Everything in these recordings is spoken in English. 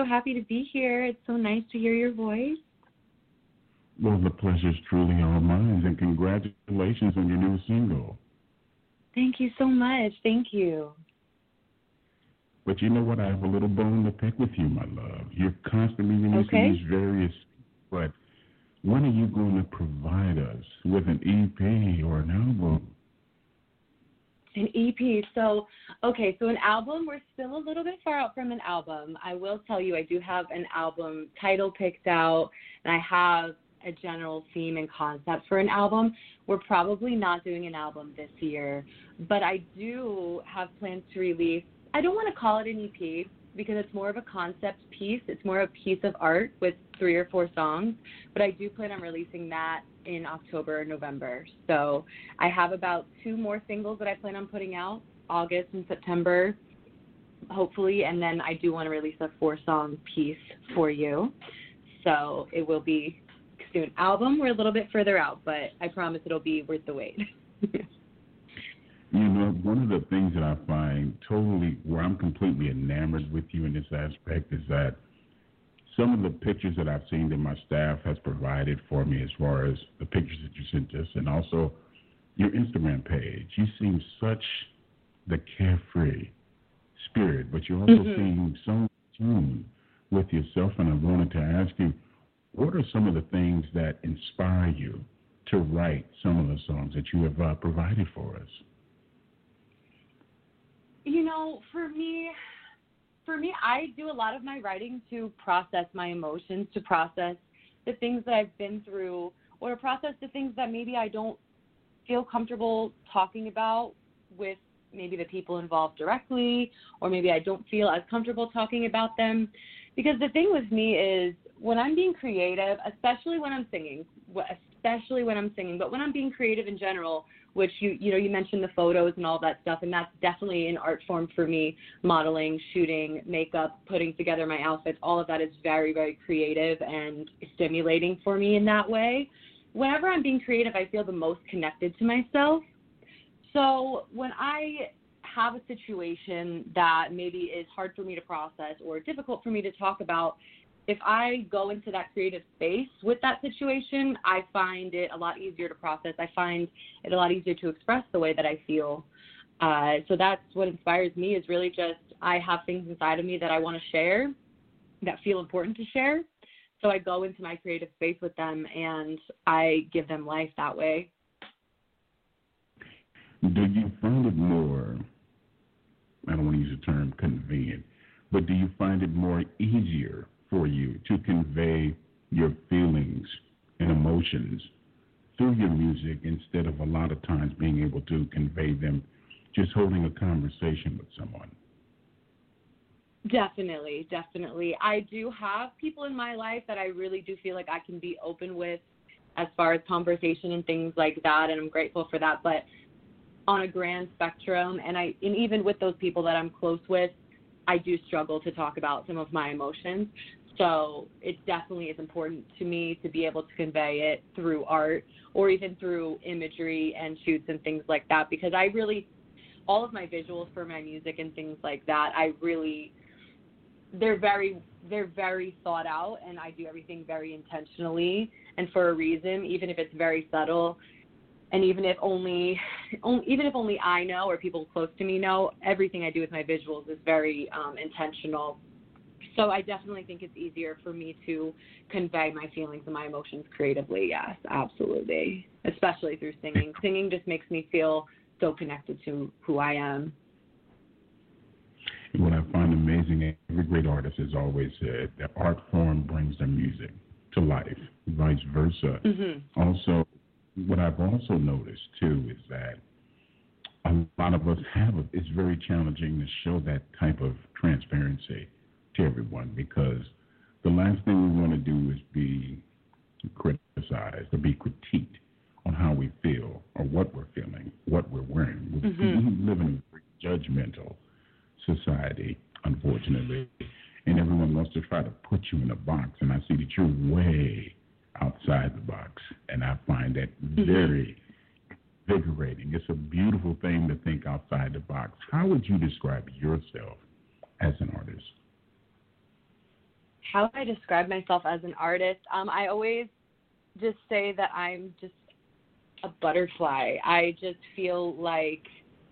so happy to be here. It's so nice to hear your voice. Well, the pleasure's truly all mine, and congratulations on your new single. Thank you so much. Thank you. But you know what? I have a little bone to pick with you, my love. You're constantly releasing these various, but when are you going to provide us with an EP or an album? An EP. So an album, we're still a little bit far out from an album. I will tell you, I do have an album title picked out, and I have a general theme and concept for an album. We're probably not doing an album this year, but I do have plans to release, I don't want to call it an EP because it's more of a concept piece. It's more a piece of art with 3 or 4 songs, but I do plan on releasing that in October or November. So I have about 2 more singles that I plan on putting out, August and September, hopefully, and then I do want to release a 4-song piece for you. So it will be soon. Album, we're a little bit further out, but I promise it'll be worth the wait. You know, one of the things that I find totally, where I'm completely enamored with you in this aspect is that some of the pictures that I've seen that my staff has provided for me as far as the pictures that you sent us and also your Instagram page, you seem such the carefree spirit, but you also seem so in tune with yourself, and I wanted to ask you, what are some of the things that inspire you to write some of the songs that you have provided for us? You know, for me, I do a lot of my writing to process my emotions, to process the things that I've been through, or to process the things that maybe I don't feel comfortable talking about with maybe the people involved directly, or maybe I don't feel as comfortable talking about them. Because the thing with me is when I'm being creative, especially when I'm singing, but when I'm being creative in general, which you mentioned the photos and all that stuff, and that's definitely an art form for me, modeling, shooting, makeup, putting together my outfits, all of that is very, very creative and stimulating for me in that way. Whenever I'm being creative, I feel the most connected to myself. So when I have a situation that maybe is hard for me to process or difficult for me to talk about, if I go into that creative space with that situation, I find it a lot easier to process. I find it a lot easier to express the way that I feel. So that's what inspires me, is really just I have things inside of me that I want to share, that feel important to share. So I go into my creative space with them, and I give them life that way. Do you find it more, I don't want to use the term convenient, but do you find it more easier for you to convey your feelings and emotions through your music instead of a lot of times being able to convey them just holding a conversation with someone? Definitely. I do have people in my life that I really do feel like I can be open with as far as conversation and things like that, and I'm grateful for that. But on a grand spectrum, and even with those people that I'm close with, I do struggle to talk about some of my emotions. So it definitely is important to me to be able to convey it through art or even through imagery and shoots and things like that, because all of my visuals for my music and things like that, they're very thought out, and I do everything very intentionally and for a reason, even if it's very subtle. And even if only I know or people close to me know, everything I do with my visuals is very intentional. So I definitely think it's easier for me to convey my feelings and my emotions creatively. Yes, absolutely. Especially through singing. Singing just makes me feel so connected to who I am. What I find amazing, every great artist has always said that art form brings their music to life, vice versa. Mm-hmm. Also, what I've also noticed, too, is that a lot of us it's very challenging to show that type of transparency to everyone, because the last thing we want to do is be criticized or be critiqued on how we feel or what we're feeling, what we're wearing. Mm-hmm. We live in a judgmental society, unfortunately, and everyone wants to try to put you in a box, and I see that you're way outside the box, and I find that very invigorating. It's a beautiful thing to think outside the box. How would you describe yourself as an artist? how do I describe myself as an artist? I always just say that I'm just a butterfly. I just feel like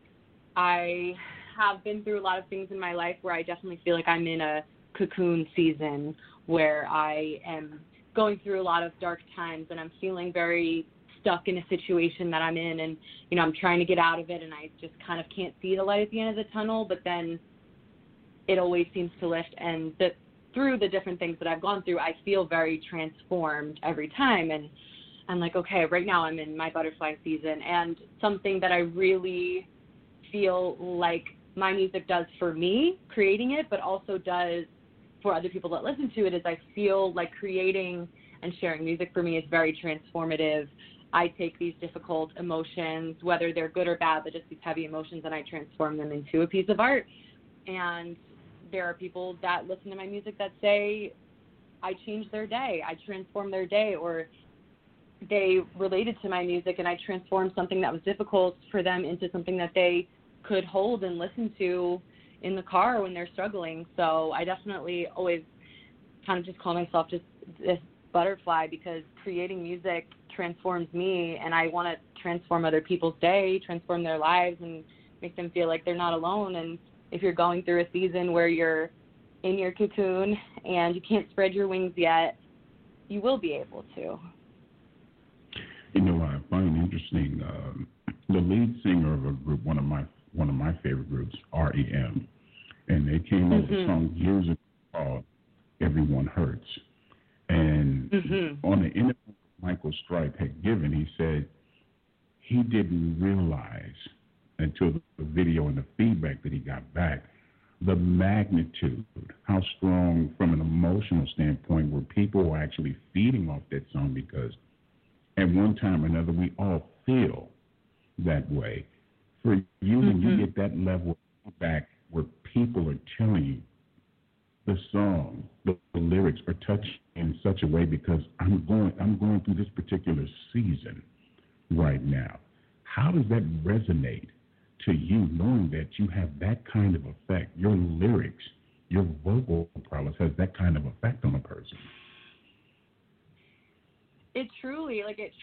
I have been through a lot of things in my life where I definitely feel like I'm in a cocoon season where I am going through a lot of dark times and I'm feeling very stuck in a situation that I'm in, and, you know, I'm trying to get out of it and I just kind of can't see the light at the end of the tunnel, but then it always seems to lift, and through the different things that I've gone through, I feel very transformed every time, and I'm like, okay, right now I'm in my butterfly season, and something that I really feel like my music does for me, creating it, but also does for other people that listen to it, is I feel like creating and sharing music for me is very transformative. I take these difficult emotions, whether they're good or bad, but just these heavy emotions, and I transform them into a piece of art. And there are people that listen to my music that say I changed their day, I transformed their day, or they related to my music and I transformed something that was difficult for them into something that they could hold and listen to in the car when they're struggling. So I definitely always kind of just call myself just this butterfly, because creating music transforms me, and I want to transform other people's day, transform their lives, and make them feel like they're not alone. And if you're going through a season where you're in your cocoon and you can't spread your wings yet, you will be able to. You know, I find interesting the lead singer of a group, one of my favorite groups, REM, and they came up with a song years ago called "Everyone Hurts." And on the interview Michael Stipe had given, he said he didn't realize until the video and the feedback that he got back, the magnitude, how strong from an emotional standpoint were people were actually feeding off that song, because at one time or another we all feel that way. For you, when you get that level of feedback where people are telling you the song, the lyrics are touching in such a way, because I'm going through this particular season right now. How does that resonate to you, knowing that you have that kind of effect? Your lyrics, your vocal prowess has that kind of effect on a person. It truly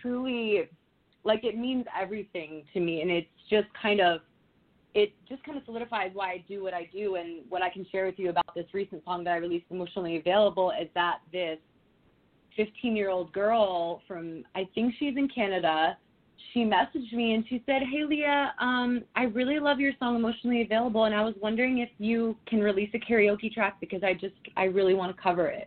means everything to me, and it just kind of solidifies why I do what I do. And what I can share with you about this recent song that I released, Emotionally Available, is that this 15-year-old girl from, I think she's in Canada, she messaged me and she said, "Hey, Leah, I really love your song Emotionally Available, and I was wondering if you can release a karaoke track, because I really want to cover it."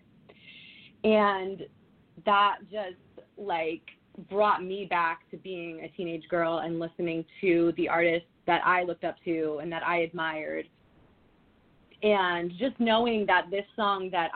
And that just brought me back to being a teenage girl and listening to the artists that I looked up to and that I admired. And just knowing that this song that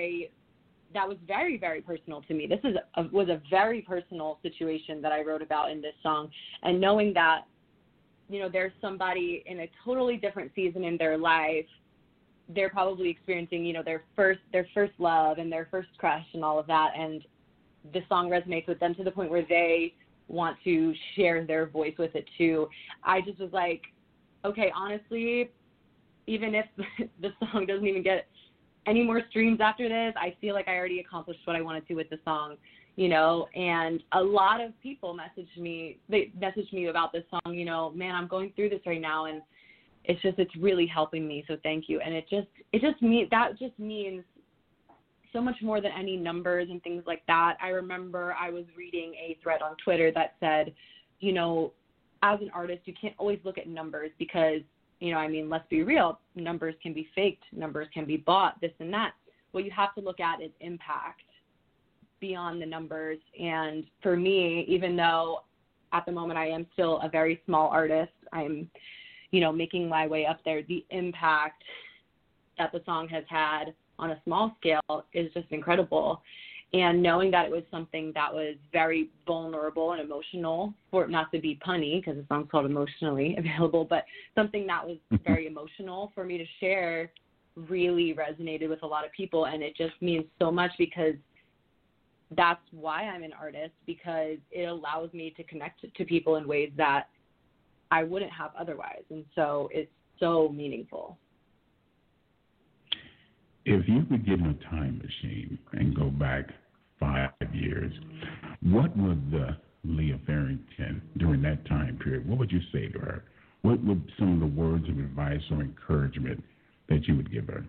was very, very personal to me. This was a very personal situation that I wrote about in this song. And knowing that, you know, there's somebody in a totally different season in their life, they're probably experiencing, you know, their first love and their first crush and all of that. And the song resonates with them to the point where they want to share their voice with it too. I just was like, okay, honestly, even if the song doesn't even get any more streams after this, I feel like I already accomplished what I wanted to with the song, you know. And a lot of people messaged me about this song, you know, man, I'm going through this right now, and it's really helping me, so thank you. And that just means so much more than any numbers and things like that. I remember I was reading a thread on Twitter that said, you know, as an artist, you can't always look at numbers, because, you know, I mean, let's be real, numbers can be faked, numbers can be bought, this and that. What you have to look at is impact beyond the numbers. And for me, even though at the moment I am still a very small artist, I'm, you know, making my way up there, the impact that the song has had on a small scale is just incredible. And knowing that it was something that was very vulnerable and emotional, for it not to be punny, because the song's called Emotionally Available, but something that was very emotional for me to share really resonated with a lot of people. And it just means so much, because that's why I'm an artist, because it allows me to connect to people in ways that I wouldn't have otherwise. And so it's so meaningful. If you could get in a time machine and go back 5 years, what would the Leah Farrington during that time period, what would you say to her? What would some of the words of advice or encouragement that you would give her?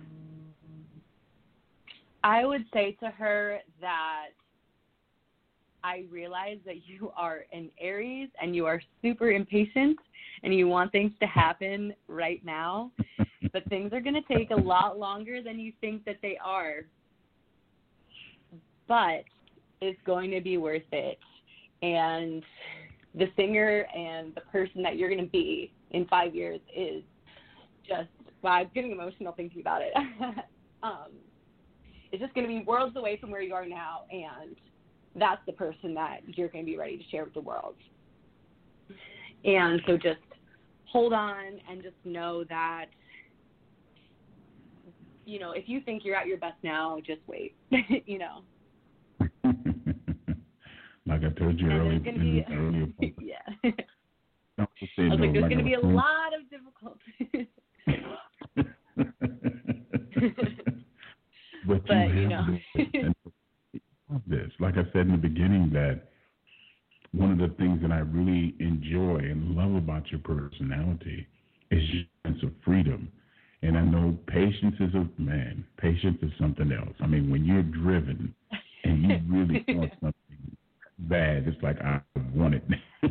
I would say to her that I realize that you are an Aries and you are super impatient and you want things to happen right now, but things are going to take a lot longer than you think that they are. But it's going to be worth it. And the singer and the person that you're going to be in 5 years is just, wow, I'm getting emotional thinking about it. It's just going to be worlds away from where you are now, and that's the person that you're going to be ready to share with the world. And so just hold on and just know that, you know, if you think you're at your best now, just wait, you know. Like I told you earlier. Yeah. I was like, there's going to be a lot of difficulties. But you know. This, like I said in the beginning, that one of the things that I really enjoy and love about your personality is your sense of freedom. And I know patience is something else. I mean, when you're driven and you really want something bad, it's like, I want it now.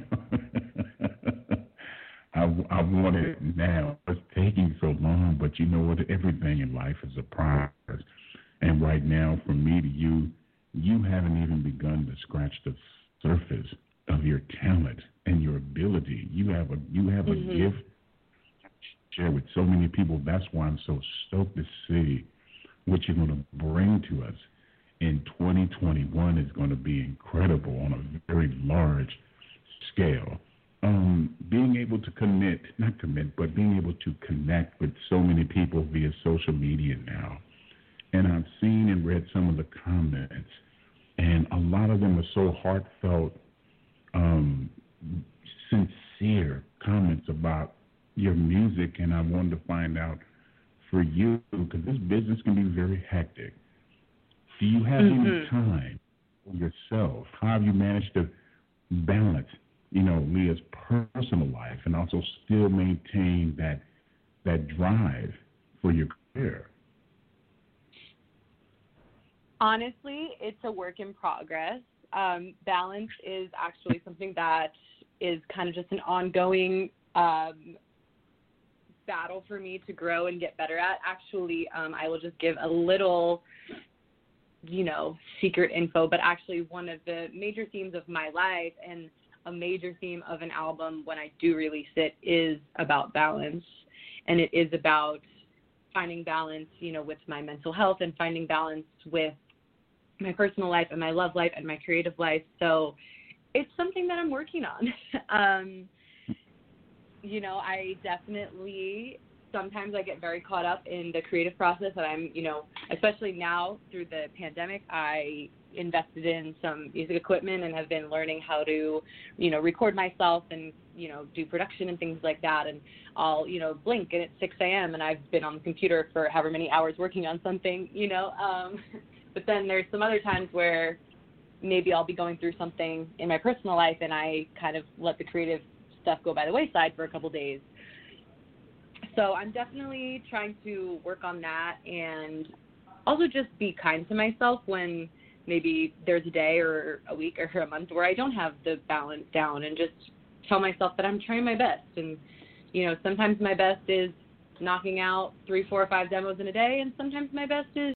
I want it now. It's taking so long, but you know what? Everything in life is a process. And right now, from me to you, you haven't even begun to scratch the surface of your talent and your ability. You have a gift to share with so many people. That's why I'm so stoked to see what you're going to bring to us in 2021 is going to be incredible on a very large scale. Being able to being able to connect with so many people via social media now. And I've seen and read some of the comments, and a lot of them are so heartfelt, sincere comments about your music. And I wanted to find out for you, because this business can be very hectic. Do you have any time for yourself? How have you managed to balance, you know, Leah's personal life and also still maintain that drive for your career? Honestly, it's a work in progress. Balance is actually something that is kind of just an ongoing battle for me to grow and get better at. Actually, I will just give a little, you know, secret info, but actually one of the major themes of my life and a major theme of an album when I do release it is about balance. And it is about finding balance, you know, with my mental health and finding balance with my personal life and my love life and my creative life. So it's something that I'm working on. You know, I definitely, sometimes I get very caught up in the creative process, and I'm, you know, especially now through the pandemic, I invested in some music equipment and have been learning how to, you know, record myself and, you know, do production and things like that. And I'll, you know, blink and it's 6 a.m. and I've been on the computer for however many hours working on something, you know. But then there's some other times where maybe I'll be going through something in my personal life and I kind of let the creative stuff go by the wayside for a couple days. So I'm definitely trying to work on that and also just be kind to myself when maybe there's a day or a week or a month where I don't have the balance down, and just tell myself that I'm trying my best. And, you know, sometimes my best is knocking out 3, 4, or 5 demos in a day, and sometimes my best is